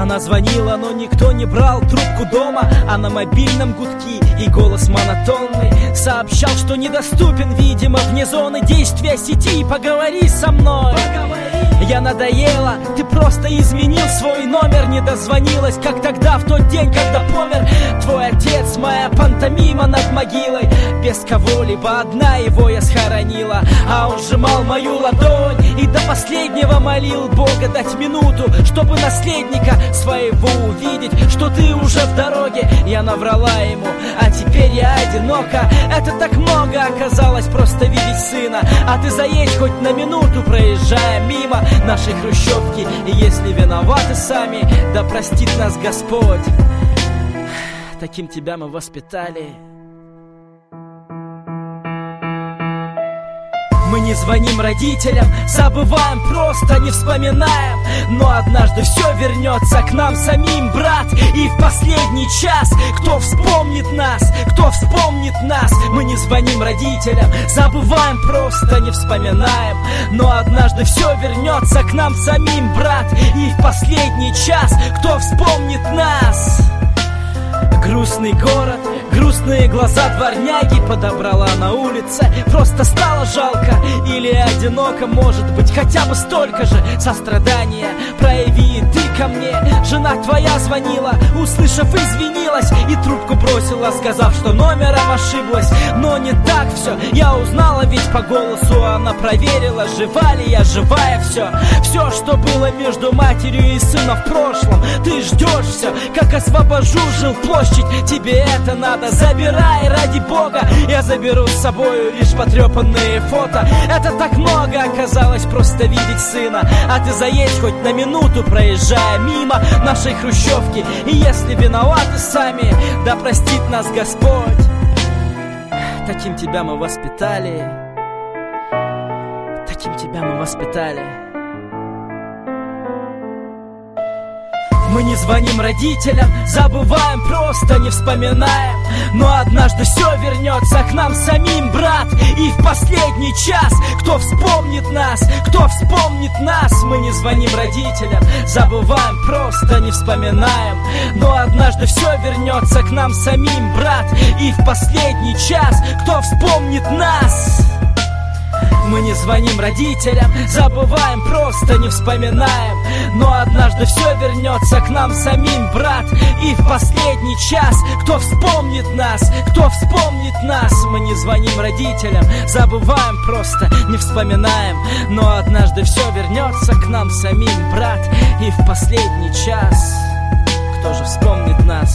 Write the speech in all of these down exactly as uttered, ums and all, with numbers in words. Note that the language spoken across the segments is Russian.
Она звонила, но никто не брал трубку дома, а на мобильном гудки и голос монотонный сообщал, что недоступен, видимо, вне зоны действия сети. Поговори со мной. Я надоела, ты просто изменил свой номер. Не дозвонилась, как тогда, в тот день, когда помер твой отец. Моя пантомима над могилой, без кого-либо одна его я схоронила. А он сжимал мою ладонь и до последнего молил Бога дать минуту, чтобы наследника своего увидеть, что ты уже в дороге. Я наврала ему, а теперь я одинока. Это так много оказалось просто видеть сына. А ты заедь хоть на минуту, проезжая мимо нашей хрущевки. И если виноваты сами, да простит нас Господь. Таким тебя мы воспитали. Мы не звоним родителям, забываем, просто не вспоминаем. Но однажды все вернется к нам самим, брат. И в последний час, кто вспомнит нас, кто вспомнит нас. Мы не звоним родителям, забываем, просто не вспоминаем. Но однажды все вернется к нам самим, брат. И в последний час, кто вспомнит нас. Грустный город, грустные глаза дворняги подобрала на улице. Просто стало жалко или одиноко, может быть, хотя бы столько же сострадания прояви и ты ко мне. Жена твоя звонила, услышав, извинилась и трубку бросила, сказав, что номером ошиблась. Но не так все, я узнала ведь по голосу. Она проверила, жива ли я, живая все. Все, что было между матерью и сыном в прошлом, ты ждешь все, как освобожу жилплощадь. Тебе это надо, забирай ради Бога. Я заберу с собою лишь потрепанные фото. Это так много оказалось просто видеть сына. А ты заедь хоть на минуту, проезжая мимо нашей хрущевки. И если виноваты сами, да простит нас Господь. Таким тебя мы воспитали. Таким тебя мы воспитали. Мы не звоним родителям, забываем, просто не вспоминаем. Но однажды все вернется к нам самим, брат. И в последний час, кто вспомнит нас, кто вспомнит нас. Мы не звоним родителям, забываем, просто не вспоминаем. Но однажды все вернется к нам самим, брат. И в последний час, кто вспомнит нас. Мы не звоним родителям, забываем, просто не вспоминаем. Но однажды все вернется к нам самим, брат. И в последний час, кто вспомнит нас, кто вспомнит нас. Мы не звоним родителям, забываем, просто не вспоминаем. Но однажды все вернется к нам самим, брат. И в последний час, кто же вспомнит нас?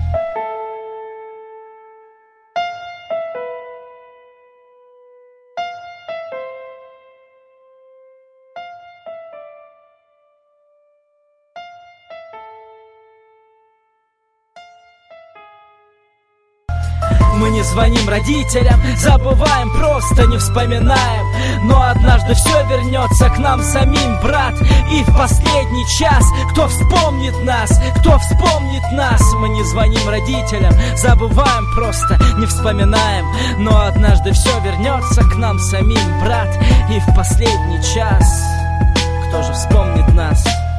Мы не звоним родителям, забываем, просто не вспоминаем. Но однажды все вернется к нам самим, брат. И в последний час, кто вспомнит нас, кто вспомнит нас. Мы не звоним родителям, забываем, просто не вспоминаем. Но однажды все вернется к нам самим, брат. И в последний час, кто же вспомнит нас?